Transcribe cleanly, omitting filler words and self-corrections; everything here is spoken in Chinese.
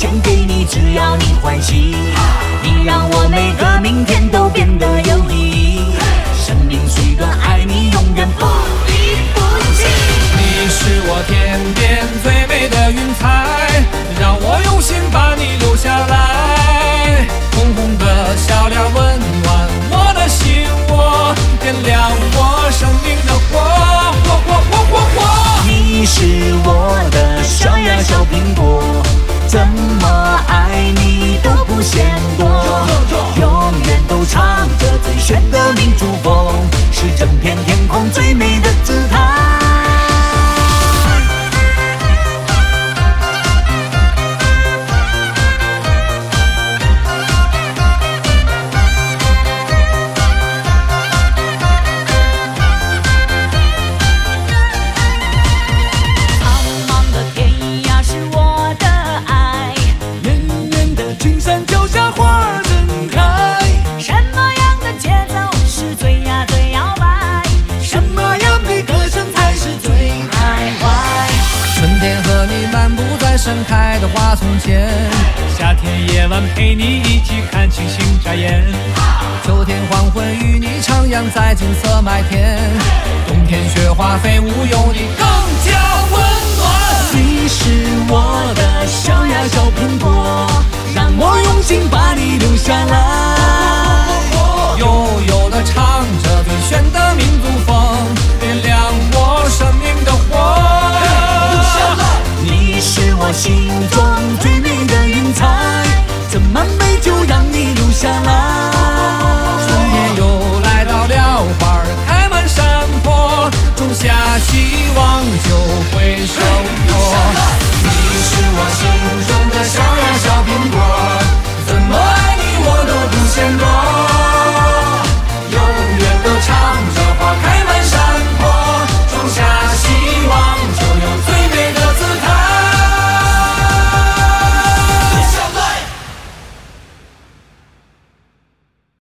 献给你，只要你欢喜。你让我每个明天都变得有意义。生命虽短，爱你永远不离不弃。 你是我天边最美的云彩，让我用心把你留下来。红红的笑脸温暖我的心窝，点亮我生命的火。 你是我的小呀小苹果，怎么爱你都不嫌多，永远都唱着最炫的民族风，是整片天空最美的姿态。 盛开的花丛间，夏天夜晚陪你一起看星星眨眼，秋天黄昏与你徜徉在金色麦田，冬天雪花飞舞有你更加温暖。 你是我的小呀小苹果，让我用心把你留下来， 悠悠地唱着最炫的民族风，点亮我生命的火。 你是我心中最美的云彩，怎么美就让你留下来。 春天又来到了，花儿开满山坡，种下希望就会收。